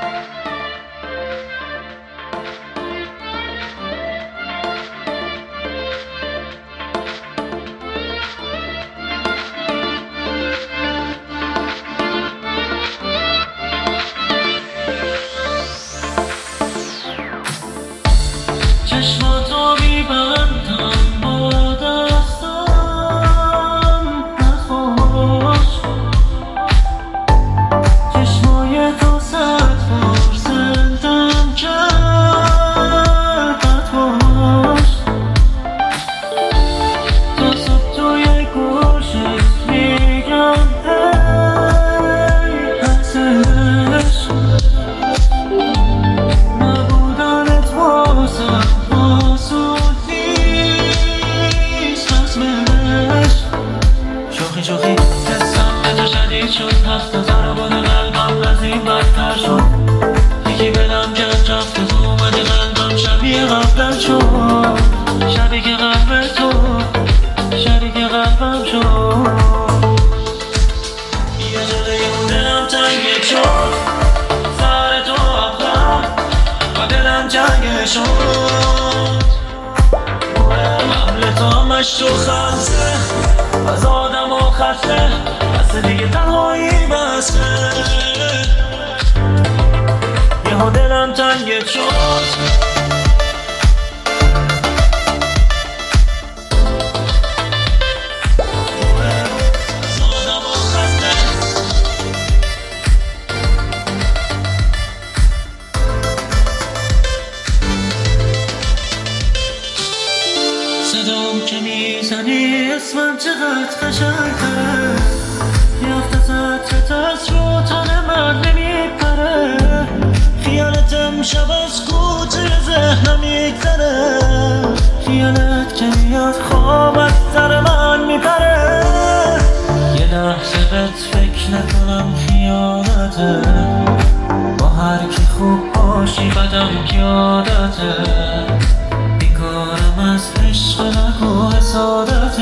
چشماتو میبندم با دستم نخوش، چشمای تو صد بار زندم کرد نتوش. تا صبح توی گوشت میگم هی هستش، نبودنت واسم شوخی حسم به تو شدید شد، هفت ضربان قلبم از این بدتر شد. یکی بلم کرد رفت و اومد قلبم شبیه قبلم شد، شبیه قلب تو شبیه قلبم شد. یه جلوی اون دلم تنگه شد، سر تو اقلم با دلم جنگه شد. قبل تو همش تو خلصه از آدم و خسته، بس دیگه تنهایی بسته. یهو دلم تنگت شد، از آدم و خسته. صدام که میزنی اسمم چقدر قشنگه، یافت سطرت از رو تن من نمیپره. خیالت امشب از کوچه ذهنم میگذره، خیالت که میاد خواب از سر من میپره. یه لحظه بهت فکر نکنم خیالته، با هر کی خوب باشی بدم که عادته. بیکارم از عشق نگو حسادت،